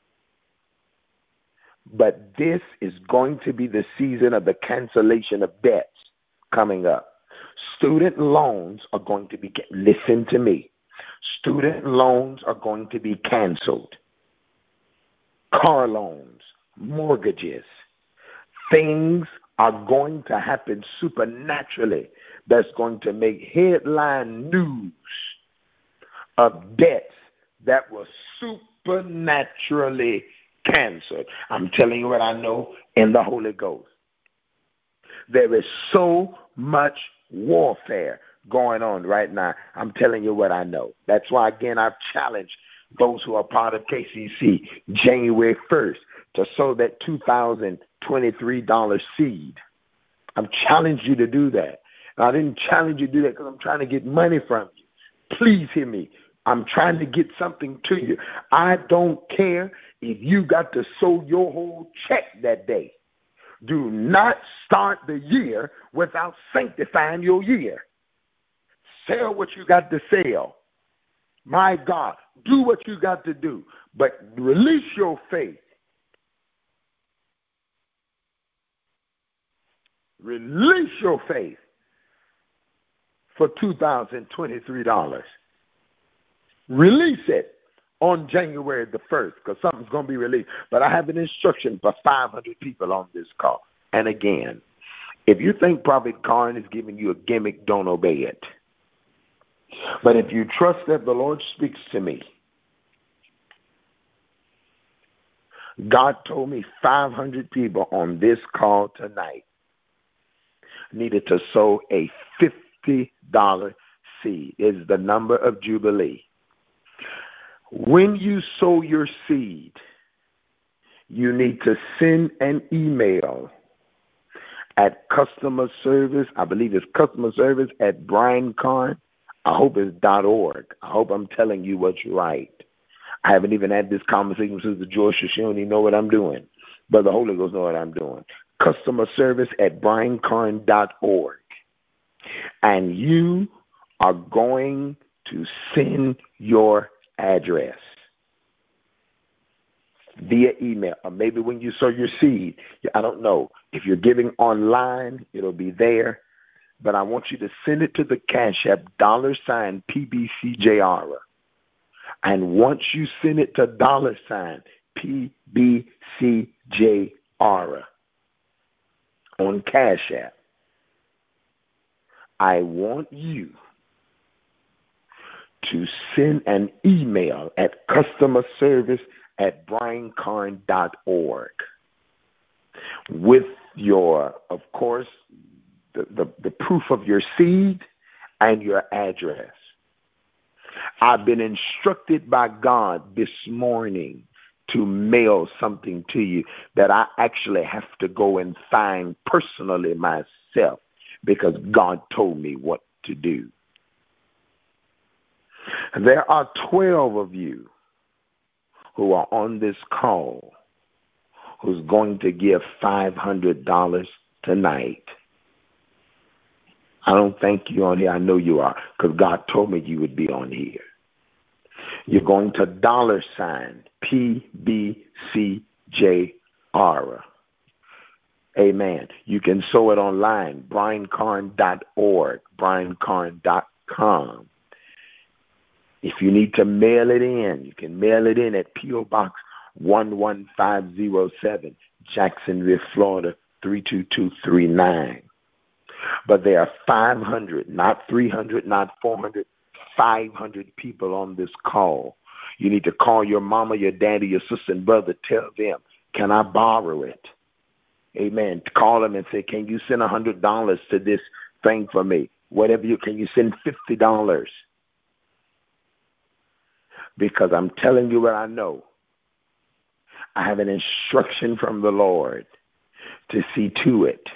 But this is going to be the season of the cancellation of debts coming up. Student loans are going to be, listen to me, student loans are going to be canceled. Car loans, mortgages, things are going to happen supernaturally that's going to make headline news of debts that were supernaturally canceled. I'm telling you what I know in the Holy Ghost. There is so much warfare going on right now. I'm telling you what I know. That's why, again, I've challenged those who are part of K C C January first to sow that two thousand twenty-three dollars seed. I've challenged you to do that. And I didn't challenge you to do that because I'm trying to get money from you. Please hear me. I'm trying to get something to you. I don't care if you got to sow your whole check that day. Do not start the year without sanctifying your year. Sell what you got to sell. My God, do what you got to do, but release your faith. Release your faith for two thousand twenty-three dollars. Release it on January the first, because something's going to be released. But I have an instruction for five hundred people on this call. And again, if you think Prophet Karn is giving you a gimmick, don't obey it. But if you trust that the Lord speaks to me, God told me five hundred people on this call tonight needed to sow a fifty dollars seed. It's the number of Jubilee. When you sow your seed, you need to send an email at customer service. I believe it's customer service at Brian Karn. I hope it's .org. I hope I'm telling you what's right. I haven't even had this conversation with Sister Georgia. She don't even know what I'm doing. But the Holy Ghost know what I'm doing. Customer service at brian karn dot org. And you are going to send your address via email, or maybe when you sow your seed. I don't know. If you're giving online, it'll be there. But I want you to send it to the Cash App, dollar sign P B C J R A. And once you send it to dollar sign P B C J R A on Cash App, I want you to send an email at customer service at brian karn dot org with your, of course, the, the, the proof of your seed and your address. I've been instructed by God this morning to mail something to you that I actually have to go and find personally myself because God told me what to do. There are twelve of you who are on this call who's going to give five hundred dollars tonight. I don't think you're on here. I know you are because God told me you would be on here. You're going to dollar sign P B C J R. Amen. You can sow it online, brian carn dot org, brian carn dot com. If you need to mail it in, you can mail it in at P O. Box one one five zero seven, Jacksonville, Florida, three two two three nine. But there are five hundred, not three hundred, not four hundred, five hundred people on this call. You need to call your mama, your daddy, your sister and brother. Tell them, can I borrow it? Amen. Call them and say, can you send one hundred dollars to this thing for me? Whatever you can, you send fifty dollars. Because I'm telling you what I know. I have an instruction from the Lord to see to it.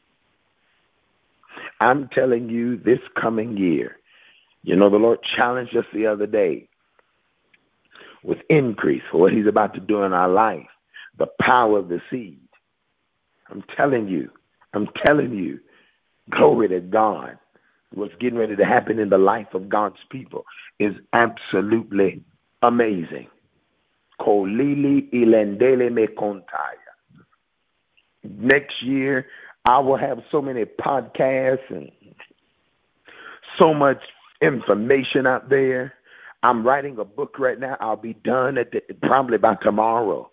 I'm telling you this coming year, you know, the Lord challenged us the other day with increase for what he's about to do in our life, the power of the seed. I'm telling you, I'm telling you, glory to God. What's getting ready to happen in the life of God's people is absolutely amazing. Kolili ilendele me kontaya. Next year, I will have so many podcasts and so much information out there. I'm writing a book right now. I'll be done at the, probably by tomorrow.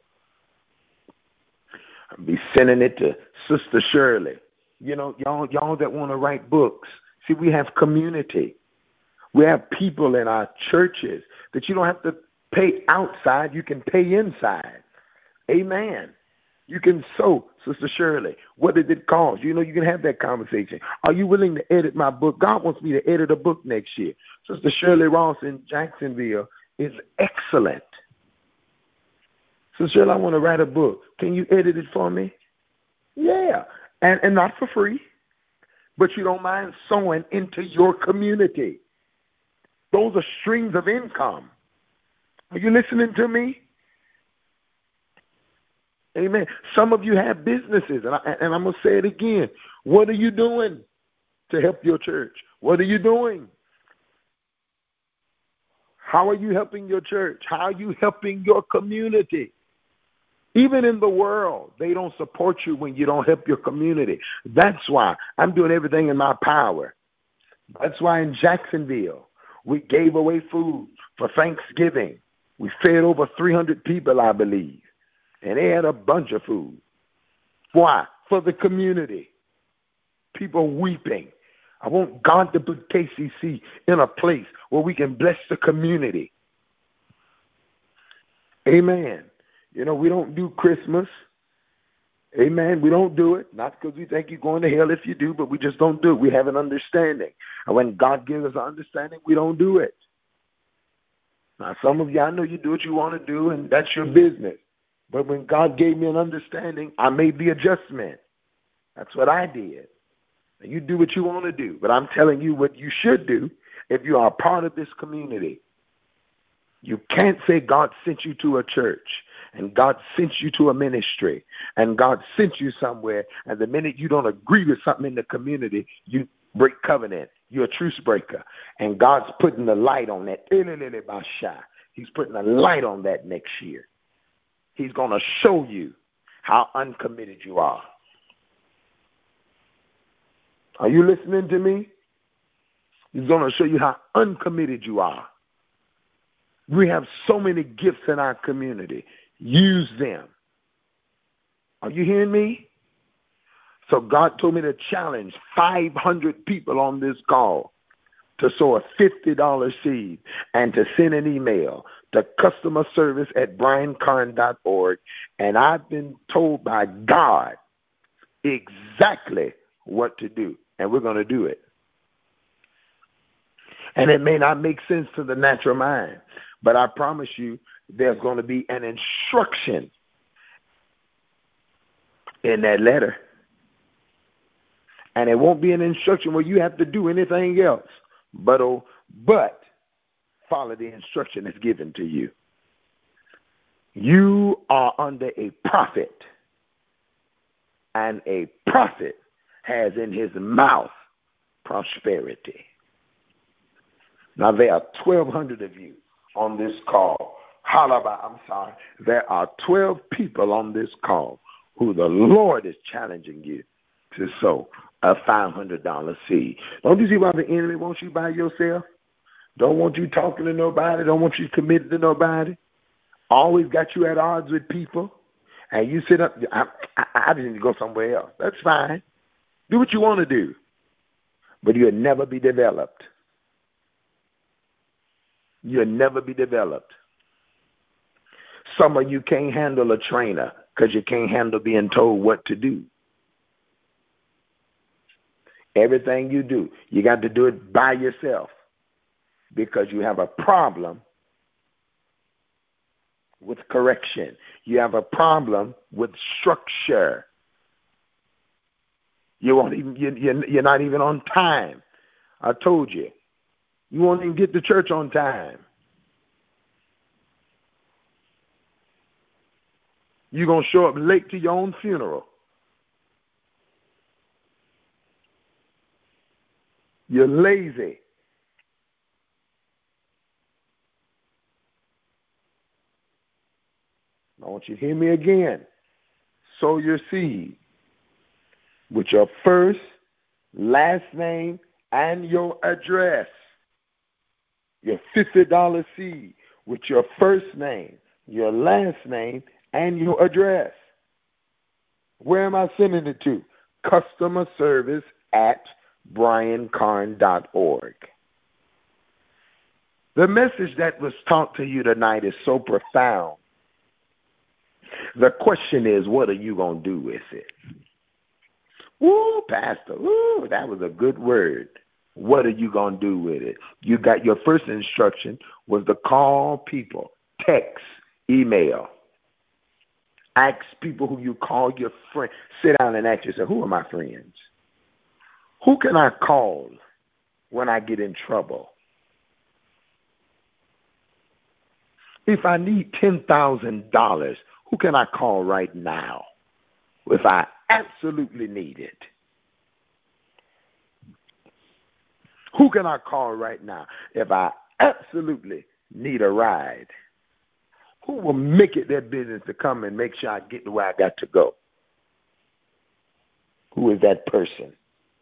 I'll be sending it to Sister Shirley. You know, y'all, y'all that want to write books. See, we have community. We have people in our churches that you don't have to pay outside. You can pay inside. Amen. You can sow, Sister Shirley. What did it cost? You know, you can have that conversation. Are you willing to edit my book? God wants me to edit a book next year. Sister Shirley Ross in Jacksonville is excellent. Sister Shirley, I want to write a book. Can you edit it for me? Yeah. And, and not for free. But you don't mind sowing into your community. Those are streams of income. Are you listening to me? Amen. Some of you have businesses, and, I, and I'm going to say it again. What are you doing to help your church? What are you doing? How are you helping your church? How are you helping your community? Even in the world, they don't support you when you don't help your community. That's why I'm doing everything in my power. That's why in Jacksonville, we gave away food for Thanksgiving. We fed over three hundred people, I believe, and they had a bunch of food. Why? For the community. People weeping. I want God to put K C C in a place where we can bless the community. Amen. You know, we don't do Christmas. Amen. We don't do it. Not because we think you're going to hell if you do, but we just don't do it. We have an understanding. And when God gives us an understanding, we don't do it. Now, some of you, I know you do what you want to do, and that's your business. But when God gave me an understanding, I made the adjustment. That's what I did. And you do what you want to do. But I'm telling you what you should do if you are a part of this community. You can't say God sent you to a church and God sent you to a ministry and God sent you somewhere, and the minute you don't agree with something in the community, you break covenant. You're a truce breaker. And God's putting the light on that. He's putting a light on that next year. He's going to show you how uncommitted you are. Are you listening to me? He's going to show you how uncommitted you are. We have so many gifts in our community. Use them. Are you hearing me? So God told me to challenge five hundred people on this call to sow a fifty dollars seed and to send an email to customer service at brian carn dot org. And I've been told by God exactly what to do. And we're going to do it. And it may not make sense to the natural mind, but I promise you, there's going to be an instruction in that letter. And it won't be an instruction where you have to do anything else but, oh, but follow the instruction that's given to you. You are under a prophet, and a prophet has in his mouth prosperity. Now, there are twelve hundred of you on this call. Halaba, I'm sorry. There are twelve people on this call who the Lord is challenging you to sow a five hundred dollars seed. Don't you see why the enemy wants you by yourself? Don't want you talking to nobody. Don't want you committed to nobody. Always got you at odds with people. And you sit up, I, I, I just need to go somewhere else. That's fine. Do what you want to do. But you'll never be developed. You'll never be developed. Some of you can't handle a trainer because you can't handle being told what to do. Everything you do, you got to do it by yourself because you have a problem with correction. You have a problem with structure. You won't even, you, you're not even on time. I told you. You won't even get to church on time. You're going to show up late to your own funeral. You're lazy. I want you to hear me again. Sow your seed with your first, last name, and your address. Your fifty dollars seed with your first name, your last name, and your address. Where am I sending it to? Customer service at brian carn dot org. The message that was taught to you tonight is so profound. The question is, what are you going to do with it? Woo, Pastor, woo, that was a good word. What are you going to do with it? You got your first instruction was to call people, text, email. Ask people who you call your friend. Sit down and ask yourself, who are my friends? Who can I call when I get in trouble? If I need ten thousand dollars, who can I call right now if I absolutely need it? Who can I call right now if I absolutely need a ride? Who will make it their business to come and make sure I get to where I got to go? Who is that person?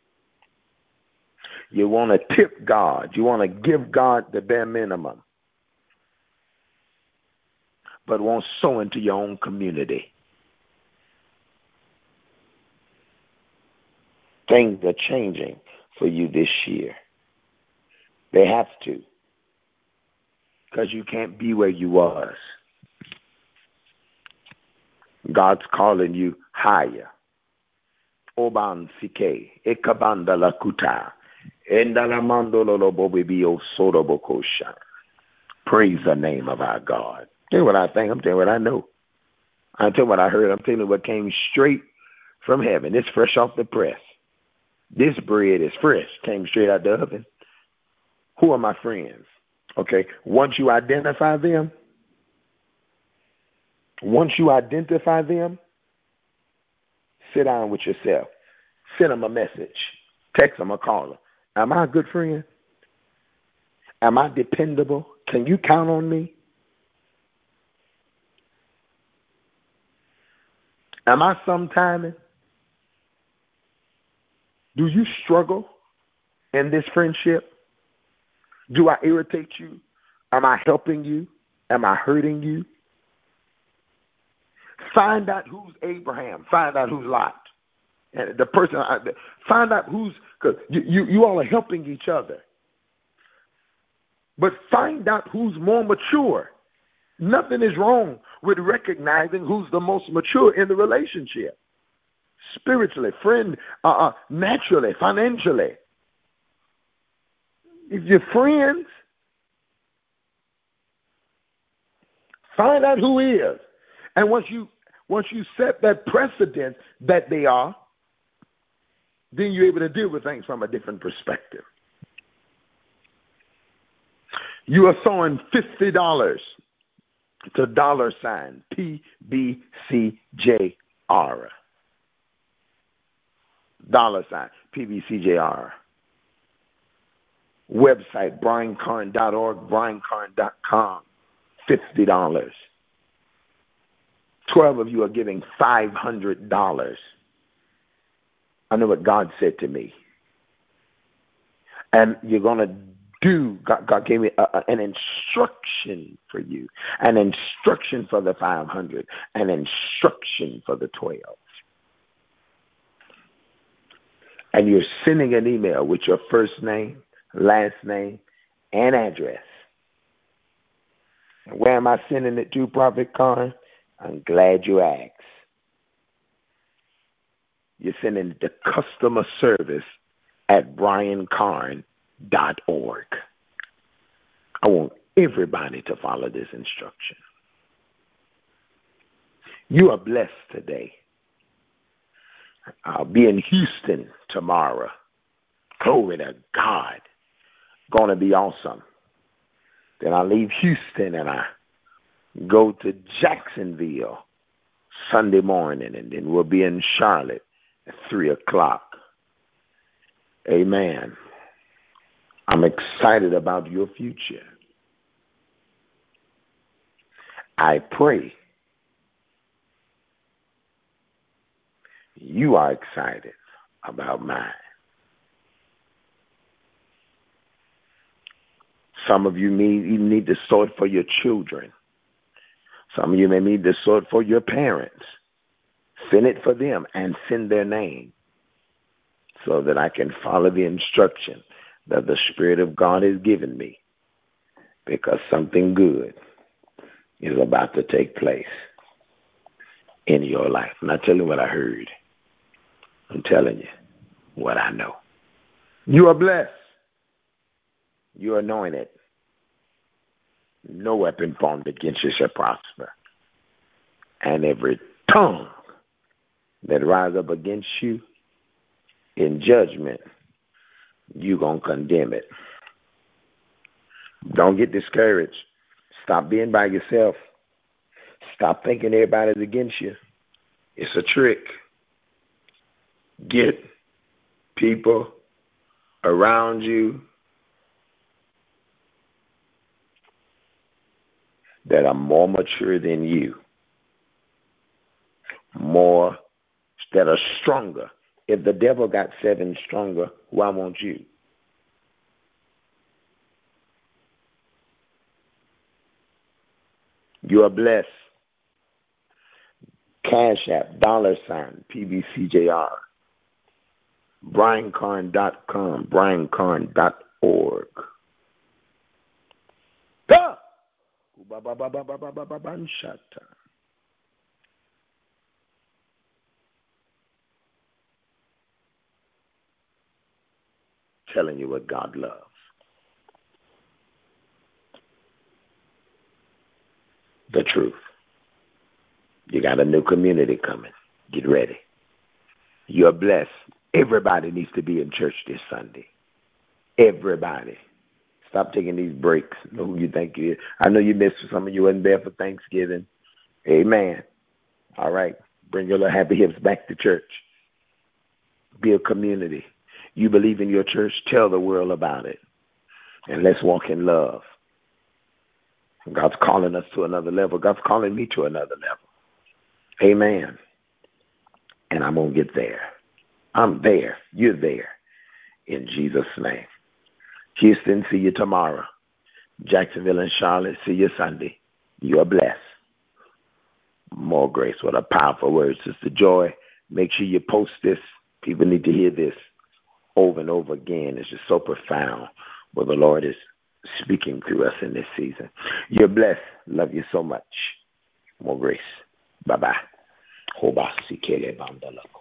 You want to tip God. You want to give God the bare minimum, but won't sow into your own community. Things are changing for you this year. They have to, because you can't be where you was. God's calling you higher. Oban sike, ekabanda lakuta, endalamando lobobibio sodobokosha. Praise the name of our God. Tell you what I think. I'm telling you what I know. I'm telling you what I heard. I'm telling you what came straight from heaven. It's fresh off the press. This bread is fresh. Came straight out the oven. Who are my friends? Okay. Once you identify them, once you identify them, sit down with yourself. Send them a message. Text them or call them. Am I a good friend? Am I dependable? Can you count on me? Am I sometiming? Do you struggle in this friendship? Do I irritate you? Am I helping you? Am I hurting you? Find out who's Abraham. Find out who's Lot. And the person, find out who's, because you, you, you all are helping each other. But find out who's more mature. Nothing is wrong with recognizing who's the most mature in the relationship. Spiritually, friend, uh, uh, naturally, financially. If you're friends, Find out who is. And once you once you set that precedent that they are, then you're able to deal with things from a different perspective. You are sowing fifty dollars to dollar sign P B C J R. Dollar sign P B C J R. Website brian carn dot org, brian carn dot com. fifty dollars. twelve of you are giving five hundred dollars. I know what God said to me. And you're going to do, God, God gave me a, a, an instruction for you, an instruction for the five hundred, an instruction for the twelve. And you're sending an email with your first name, last name, and address. And where am I sending it to, Prophet Carn? I'm glad you asked. You're sending it to customer service at brian carn dot org. I want everybody to follow this instruction. You are blessed today. I'll be in Houston tomorrow. Glory to God. Going to be awesome. Then I leave Houston and I go to Jacksonville Sunday morning, and then we'll be in Charlotte at three o'clock. Amen. I'm excited about your future. I pray you are excited about mine. Some of you may even need to sow it for your children. Some of you may need to sow it for your parents. Send it for them and send their name so that I can follow the instruction that the Spirit of God has given me, because something good is about to take place in your life. I'm not telling you what I heard. I'm telling you what I know. You are blessed. You are anointed. No weapon formed against you shall prosper. And every tongue that rise up against you in judgment, you're going to condemn it. Don't get discouraged. Stop being by yourself. Stop thinking everybody's against you. It's a trick. Get people around you that are more mature than you, more, that are stronger. If the devil got seven stronger, why won't you? You are blessed. Cash App, dollar sign, P B C J R. brian carn dot com, brian carn dot org. Duh! Telling you what God loves. The truth. You got a new community coming. Get ready. You're blessed. Everybody needs to be in church this Sunday. Everybody. Stop taking these breaks. Know who you think you is. I know you missed some of you wasn't there for Thanksgiving. Amen. All right. Bring your little happy hips back to church. Be a community. You believe in your church, tell the world about it. And let's walk in love. God's calling us to another level. God's calling me to another level. Amen. And I'm going to get there. I'm there. You're there. In Jesus' name. Houston, see you tomorrow. Jacksonville and Charlotte, see you Sunday. You are blessed. More grace. What a powerful word, Sister Joy. Make sure you post this. People need to hear this over and over again. It's just so profound what the Lord is speaking through us in this season. You're blessed. Love you so much. More grace. Bye-bye.